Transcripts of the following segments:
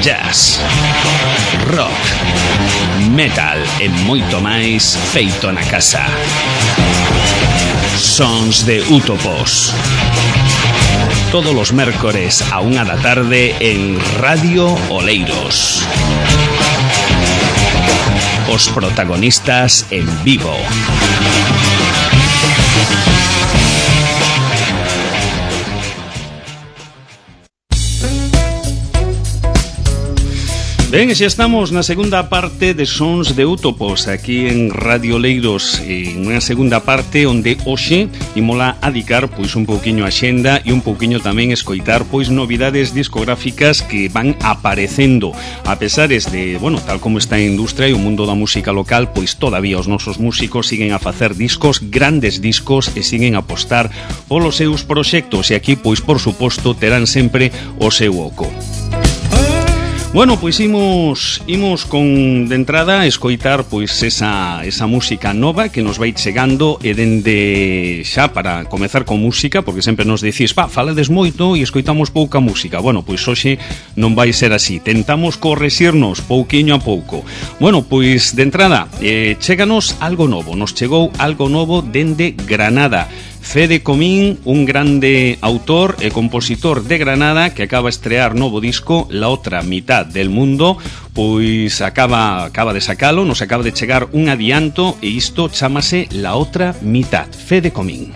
jazz, rock, metal e moito máis feito na casa. Sons de Útopos. Todos os mércores a 1 da tarde en Radio Oleiros. Os protagonistas en vivo. Ben, xa estamos na segunda parte de Sons de Útopos aquí en Radio Oleiros, en unha segunda parte onde hoxe imola adicar pois un pouquiño a xenda e un pouquiño tamén escoitar pois novidades discográficas que van aparecendo. A pesares de, bueno, tal como está a industria e o mundo da música local, pois todavía os nosos músicos siguen a facer discos, grandes discos, e siguen a apostar polos seus proxectos, e aquí pois por suposto terán sempre o seu oco. Bueno, pois imos con de entrada a escoitar pois esa música nova que nos vai chegando, e dende xa para comezar con música, porque sempre nos dicís, falades moito e escoitamos pouca música. Bueno, pois hoxe non vai ser así. Tentamos correxirnos pouquiño a pouco. Bueno, pois de entrada, chéganos algo novo. Nos chegou algo novo dende Granada. Fede Comín, un grande autor e compositor de Granada que acaba de estrear novo disco, La Otra Mitad del Mundo, pois acaba de sacalo, nos acaba de chegar un adianto e isto chámase La Otra Mitad. Fede Comín.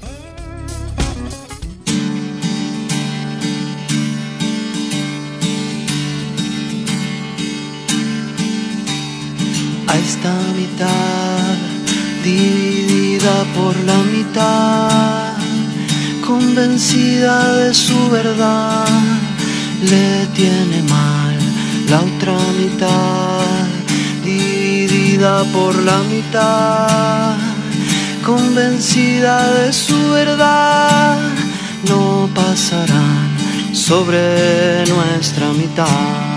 A esta mitad dividida por la mitad, convencida de su verdad, le tiene mal la otra mitad, dividida por la mitad, convencida de su verdad, no pasarán sobre nuestra mitad.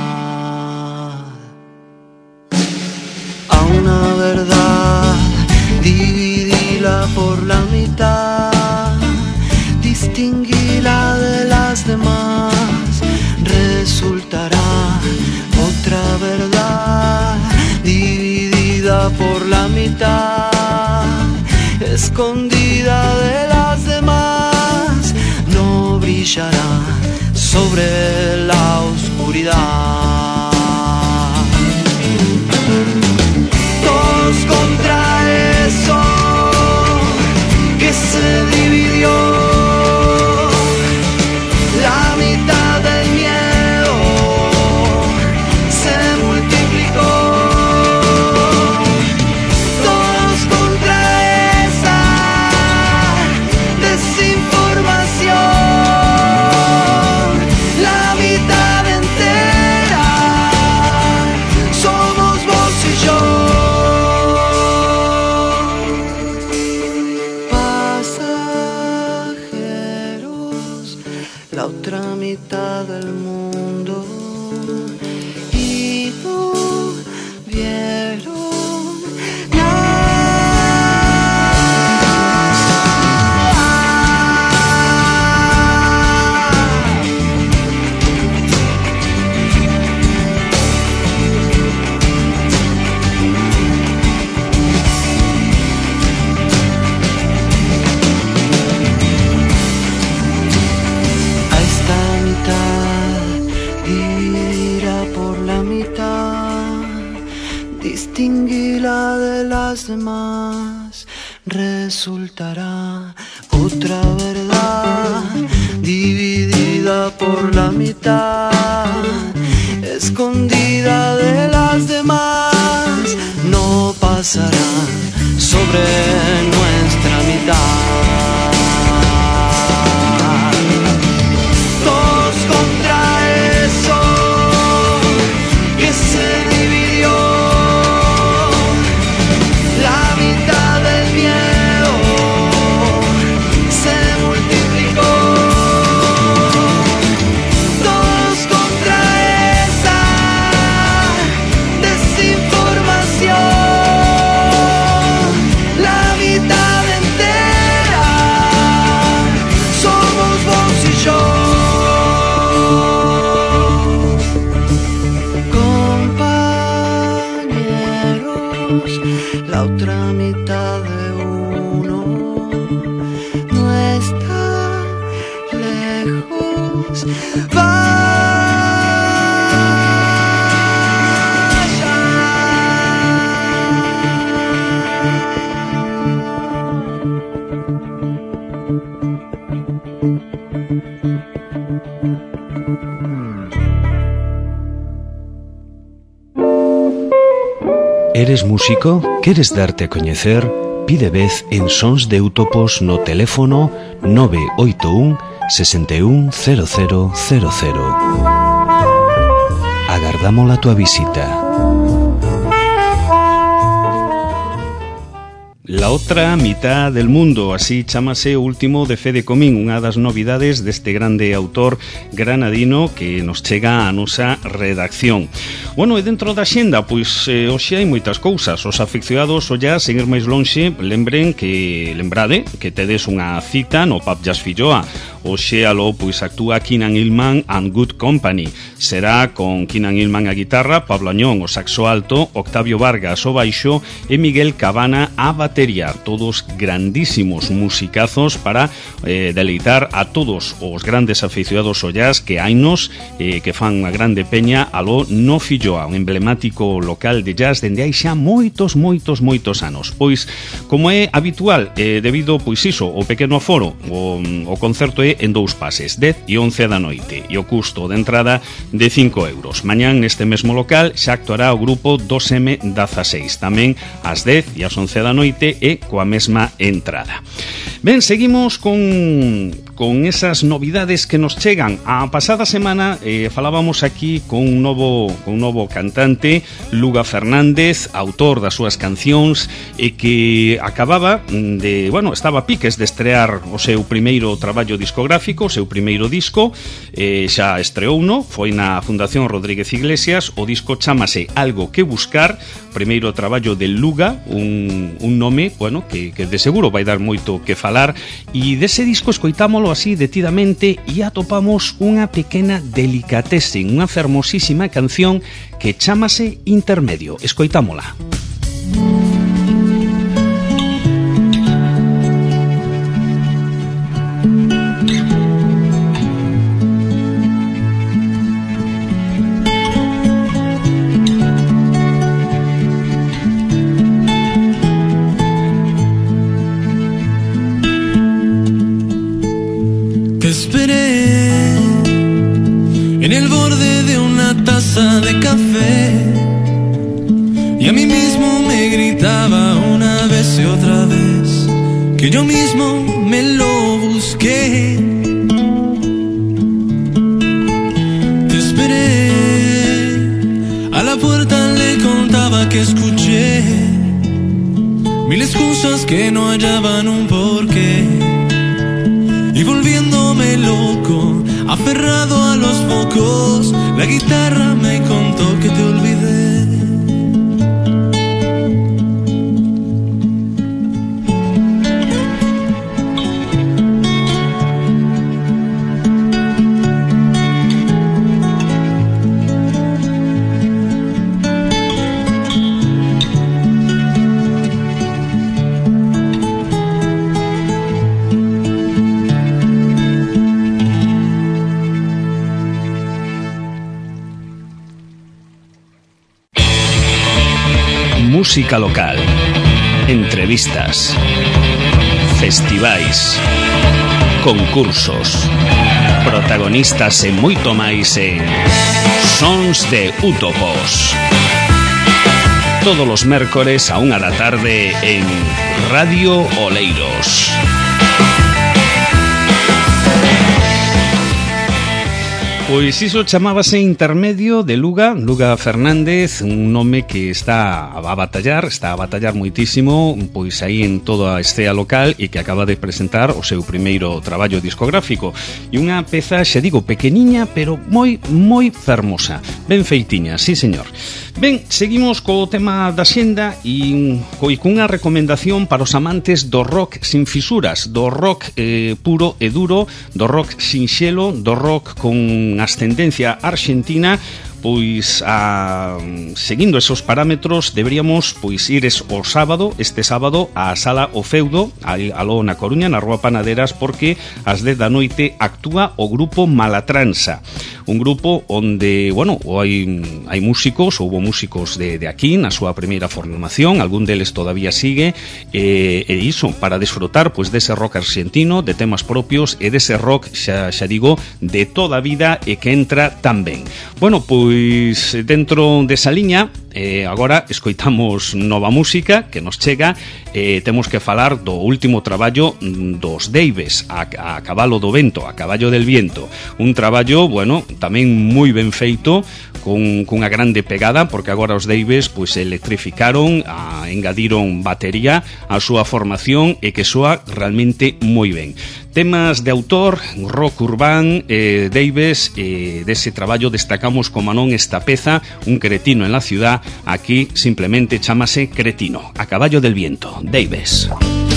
A una verdad dividíla por la mitad, distinguíla de las demás, resultará otra verdad, dividida por la mitad, escondida de las demás, no brillará sobre la oscuridad. Todos contra eso que se dividió, la mitad del miedo se multiplicó. Todos contra esa desinformación, la mitad entera somos vos y yo. La otra mitad del mundo y no vieron distinguirla de las demás, resultará otra verdad, dividida por la mitad, escondida de las demás, no pasará sobre nuestra mitad. Todos contra eso que se dividió, la mitad del miedo se multiplicó. Todos contra esa desinformación, la mitad entera músico? Queres darte a coñecer? Pide vez en Sons de Útopos no teléfono 981 61 0000. Agardamos a tua visita. La otra mitad del mundo, así chamase o último de Fede Comín, unha das novidades deste grande autor granadino que nos chega a nosa redacción. Bueno, e dentro da xenda, pois hoxe hai moitas cousas. Os afeccionados o jazz, sen ir máis lonxe, lembrade que tedes unha cita no Pub Jazz Filloa. Hoxe aló pois actúa Keenan Hillman and Good Company. Será con Keenan Hillman a guitarra, Pablo Añón o saxo alto, Octavio Vargas o baixo e Miguel Cabana a batería. Todos grandísimos musicazos para deleitar a todos os grandes aficionados ao jazz que hainos, que fan unha grande peña aló no Filloa, un emblemático local de jazz dende hai xa moitos anos. Pois, como é habitual, debido pois iso, o pequeno aforo, o concerto é en 2 pases, 10 e 11 da noite, e o custo de entrada de 5 euros. Mañán neste mesmo local xa actuará o grupo 2M16, tamén ás 10 e ás 11 da noite e coa mesma entrada. Ben, seguimos con esas novidades que nos chegan. A pasada semana falábamos aquí con un novo cantante, Luga Fernández, autor das súas cancións, e que acababa de, estaba a piques de estrear o seu primeiro traballo discográfico, o seu primeiro disco. Xa estreou uno, foi na Fundación Rodríguez Iglesias. O disco chamase Algo que buscar, primeiro traballo de Luga, un nome, que de seguro vai dar moito que falar, e dese disco escoitámolo así detidamente e atopamos unha pequena delicatessen, unha fermosísima canción que chamase Intermedio. Escoitámola. De café y a mí mismo me gritaba una vez y otra vez que yo mismo me lo busqué. Te esperé, a la puerta le contaba que escuché mil excusas que no hallaban un porqué, y volviéndome loco, aferrado a los focos, la guitarra me contó que te olvidé. Música local, entrevistas, festivais, concursos, protagonistas e moito máis en Sons de Útopos. Todos os mércores a 1 da tarde en Radio Oleiros. Pois iso chamábase Intermedio de Luga Fernández, un nome que está a batallar moitísimo, pois aí en toda a escena local, e que acaba de presentar o seu primeiro traballo discográfico. E unha peza, xa digo, pequeniña, pero moi fermosa, ben feitiña, sí señor. Ben, seguimos co tema da xenda e cunha recomendación para os amantes do rock sin fisuras, do rock puro e duro, do rock sinxelo, do rock con ascendencia argentina. Pois seguindo esos parámetros deberíamos pois ir este sábado á Sala O Feudo, aló na Coruña, na Rúa Panaderas, porque ás 10 da noite actúa o grupo Malatranza, un grupo onde, hai músicos, houbo músicos de aquí na súa primeira formación, algún deles todavía sigue, e iso, para desfrutar pois dese rock argentino, de temas propios e dese rock, xa digo, de toda a vida e que entra tan ben. Bueno, pois dentro desa liña agora escoitamos nova música que nos chega. Temos que falar do último traballo dos Daves, a cabalo do vento, a caballo del viento. Un traballo, bueno, tamén moi ben feito, cunha grande pegada, porque agora os Daves pois electrificaron, engadiron batería á súa formación e que soa realmente moi ben. Temas de autor, rock urbán, Daves, dese traballo destacamos como non esta peza, Un cretino en la ciudad. Aquí simplemente chámase Cretino, a caballo del viento, Daves.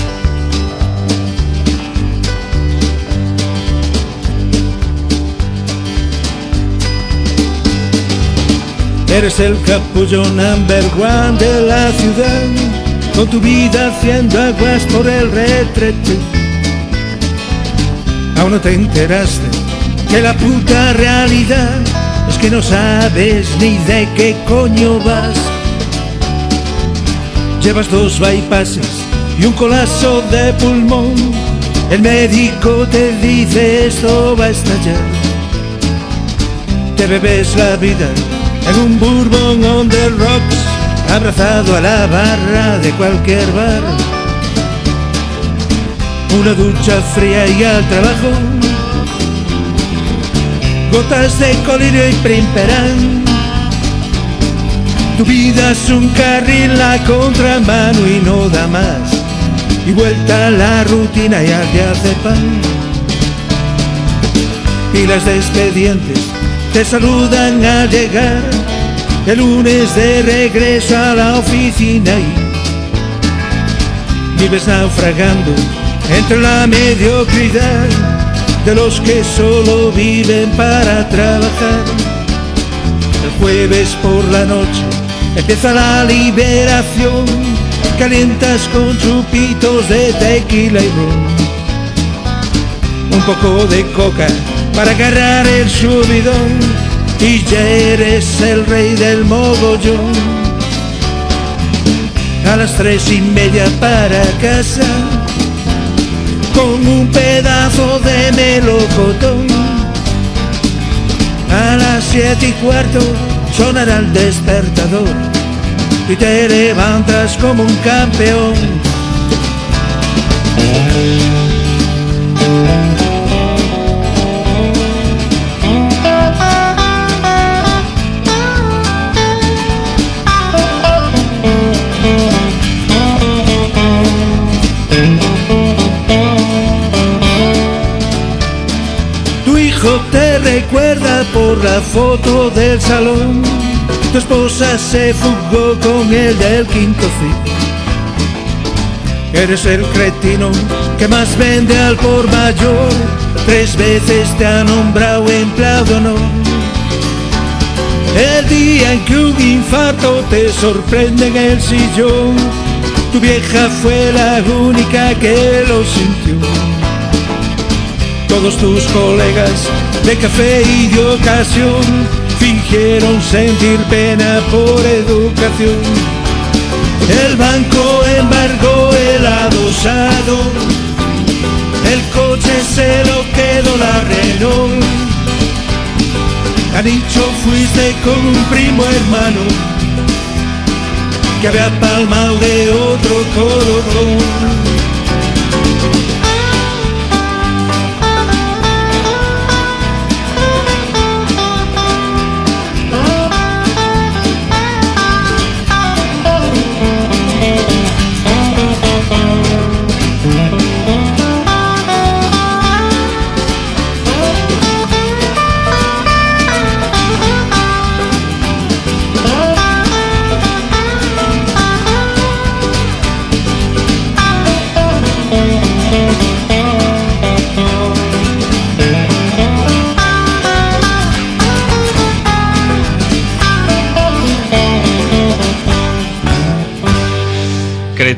Eres el capullo number one de la ciudad, con tu vida haciendo aguas por el retrete. Aún no te enteraste que la puta realidad es que no sabes ni de qué coño vas. Llevas 2 bypasses y un colapso de pulmón. El médico te dice esto va a estallar. Te bebes la vida en un bourbon on the rocks, abrazado a la barra de cualquier bar. Una ducha fría y al trabajo, gotas de colirio y primperán. Tu vida es un carril a contramano y no da más, y vuelta a la rutina y al diazepam. Pilas de expedientes te saludan al llegar, el lunes de regreso a la oficina y vives naufragando entre la mediocridad de los que solo viven para trabajar. El jueves por la noche empieza la liberación, calientas con chupitos de tequila y ron, un poco de coca para agarrar el subidón y ya eres el rey del mogollón. A las 3:30 para casa con un pedazo de melocotón. A las 7:15 sonará el despertador y te levantas como un campeón. Te recuerda por la foto del salón, tu esposa se fugó con el del quinto ciclo. Eres el cretino que más vende al por mayor, 3 veces te ha nombrado empleado de honor. El día en que un infarto te sorprende en el sillón, tu vieja fue la única que lo sintió. Todos tus colegas de café y de ocasión fingieron sentir pena por educación. El banco embargó el adosado, el coche se lo quedó la Renault. Han dicho fuiste con un primo hermano que había palmado de otro colocón.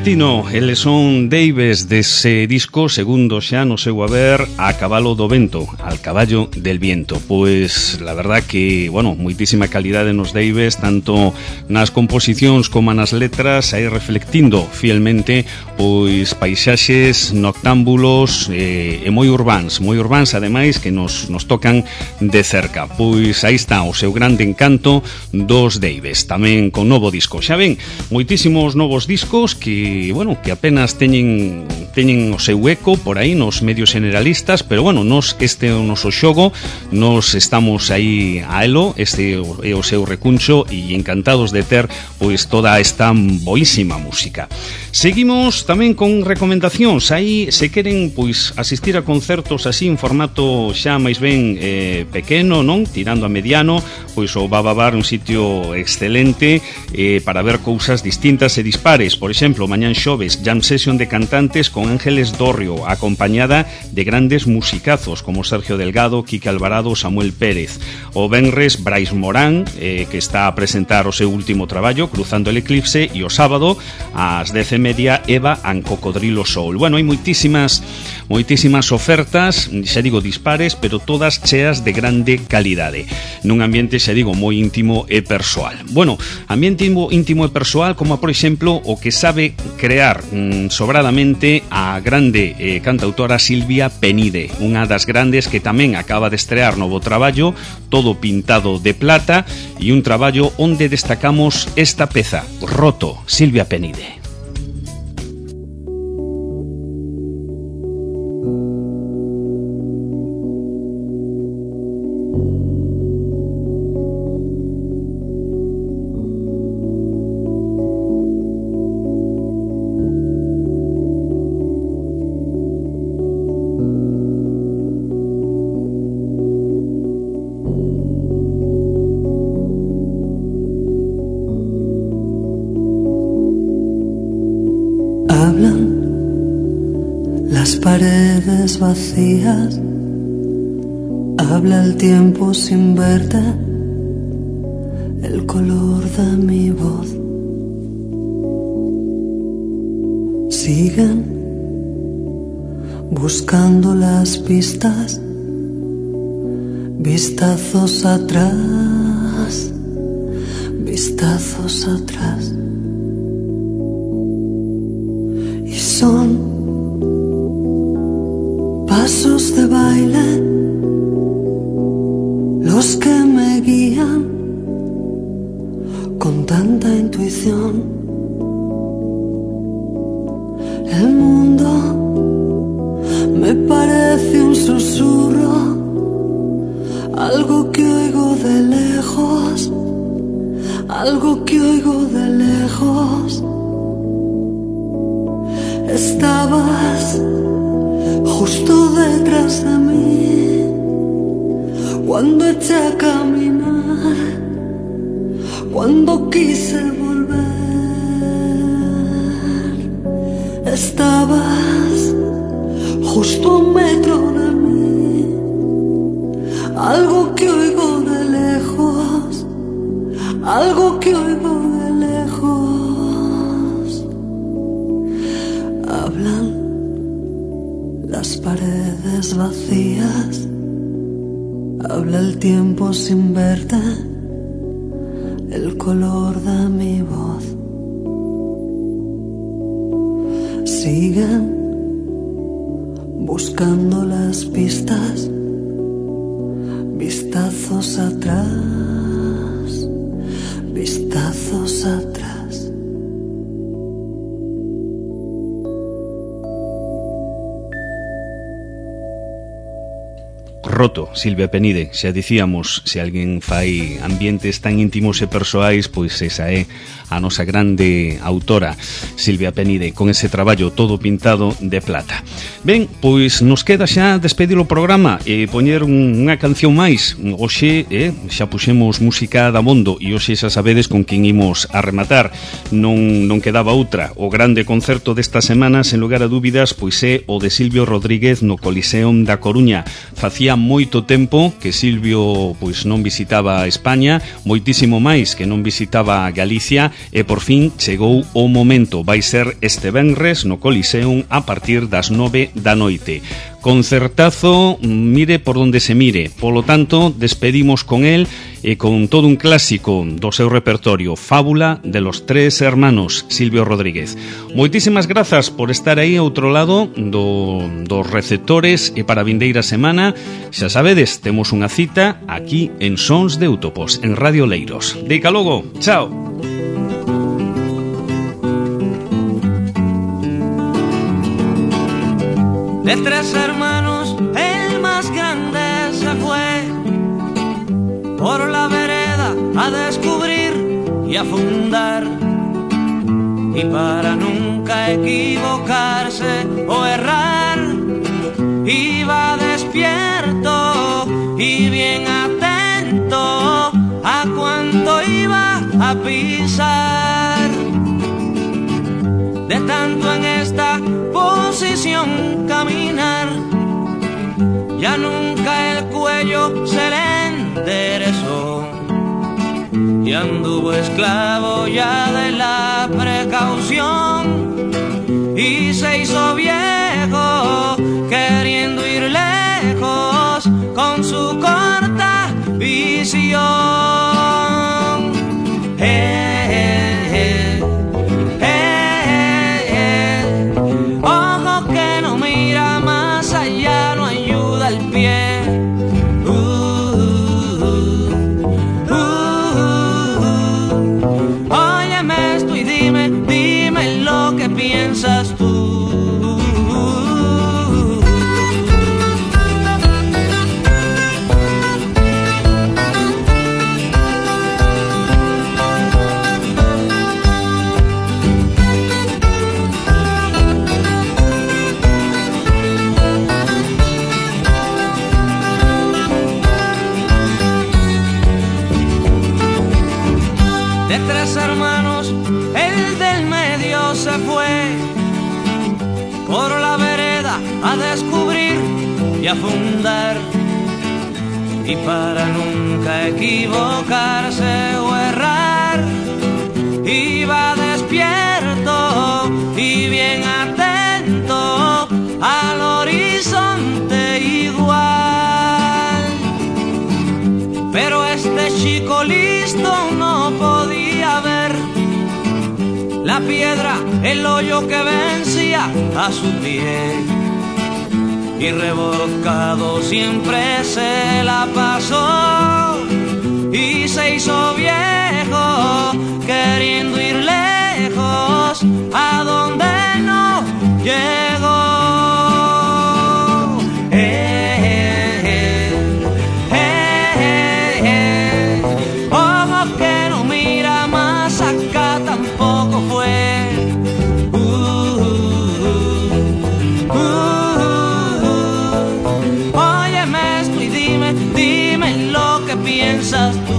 Reflectino, eles son Daves dese disco segundo xa no seu haber A cabalo do vento, al caballo del viento. Pois la verdad que, bueno, moitísima calidade nos Daves, tanto nas composicións como nas letras, aí reflectindo fielmente pois paisaxes noctámbulos e moi urbáns ademais que nos tocan de cerca. Pois aí está o seu grande encanto dos Daves, tamén con novo disco. Xa ven, moitísimos novos discos que, bueno, que apenas teñen o seu eco por aí nos medios generalistas, pero bueno, este é o noso xogo, nos estamos aí a elo, este é o seu recuncho e encantados de ter pois toda esta boísima música. Seguimos tamén con recomendacións. Aí, se queren pois asistir a concertos así en formato xa máis ben pequeno, non? Tirando a mediano, pois o Baba Bar un sitio excelente para ver cousas distintas e dispares. Por exemplo, mañán xoves, jam session de cantantes con Ángeles Dorrio, acompañada de grandes musicazos como Sergio Delgado, Quique Alvarado, Samuel Pérez. O venres, Brais Morán, que está a presentar o seu último traballo, Cruzando el Eclipse, e o sábado, ás 10:30, Eva and Cocodrilo Soul. Bueno, hai moitísimas ofertas, xa digo dispares, pero todas cheas de grande calidade, nun ambiente, xa digo, moi íntimo e persoal. Bueno, ambiente íntimo e persoal, como por exemplo o que sabe crear sobradamente a grande cantautora Silvia Penide, unha das grandes que tamén acaba de estrear novo traballo, todo pintado de plata, e un traballo onde destacamos esta peza, Roto, Silvia Penide. Paredes vacías, habla el tiempo sin verte, el color de mi voz. Siguen buscando las pistas, vistazos atrás, vistazos atrás. Y son pasos de baile los que me guían con tanta intuición. El mundo me parece un susurro, algo que oigo de lejos, algo que oigo de lejos. Estabas justo detrás de mí cuando eché a caminar, cuando quise volver. Estabas justo a un metro de mí, algo que oigo de lejos, algo que oigo de lejos. Hablan las paredes vacías, habla el tiempo sin verte, el color de mi voz. Siguen buscando las pistas, vistazos atrás, vistazos atrás. Roto, Silvia Penide. Xa dicíamos, se alguén fai ambientes tan íntimos e persoais, pois esa é a nosa grande autora, Silvia Penide, con ese traballo todo pintado de plata. Ben, pois nos queda xa despedir o programa e poñer unha canción máis. Hoxe xa puxemos música da Mondo e hoxe xa sabedes con quen imos a rematar. Non quedaba outra. O grande concerto desta semana, sen lugar a dúbidas, pois é o de Silvio Rodríguez no Coliseum da Coruña. Facía moito tempo que Silvio pois non visitaba España, moitísimo máis que non visitaba Galicia, e por fin chegou o momento. Vai ser este venres no Coliseum a partir das 9 da noite. Concertazo, mire por donde se mire. Polo tanto, despedimos con él e con todo un clásico do seu repertorio, Fábula de los tres hermanos, Silvio Rodríguez. Moitísimas grazas por estar aí ao outro lado dos receptores e para a vindeira semana, xa sabedes, temos unha cita aquí en Sons de Útopos, en Radio Leiros. Deica logo, chao. De tres hermanos, el más grande se fue por la vereda a descubrir y a fundar. Y para nunca equivocarse o errar, iba despierto y bien atento a cuánto iba a pisar. De tanto en esta posición caminar, ya nunca el cuello se le enderezó y anduvo esclavo ya de la precaución y se hizo viejo queriendo ir lejos con su corta visión. Ojo que no mira más allá, no ayuda el pie. Óyeme esto y dime lo que piensas tú. De tres hermanos, el del medio se fue por la vereda a descubrir y a fundar. Y para nunca equivocarse o errar, iba despierto y bien atento al horizonte igual. Pero este chico listo no podía ver la piedra, el hoyo que vencía a su pie, y revolcado siempre se la pasó y se hizo viejo queriendo ir lejos a donde no llegó. Ojo que no mira más acá, tampoco fue. Óyeme esto y dime lo que piensas tú.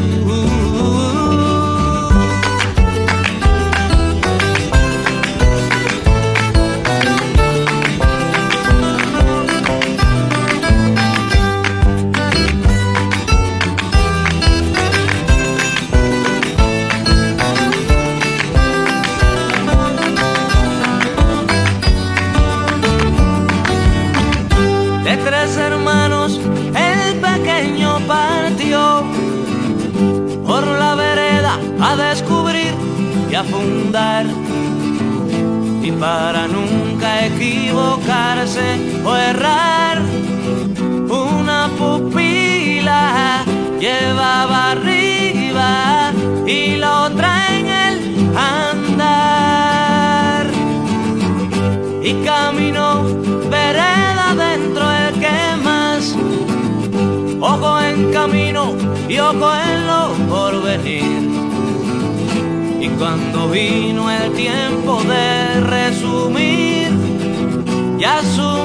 De tres hermanos, el pequeño partió por la vereda a descubrir y a fundar. Y para nunca equivocarse o errar, una pupila llevaba arriba y la otra en el andar. Y caminó vereda dentro el que más, ojo en camino y ojo en lo por venir. Y cuando vino el tiempo de resumir, ya su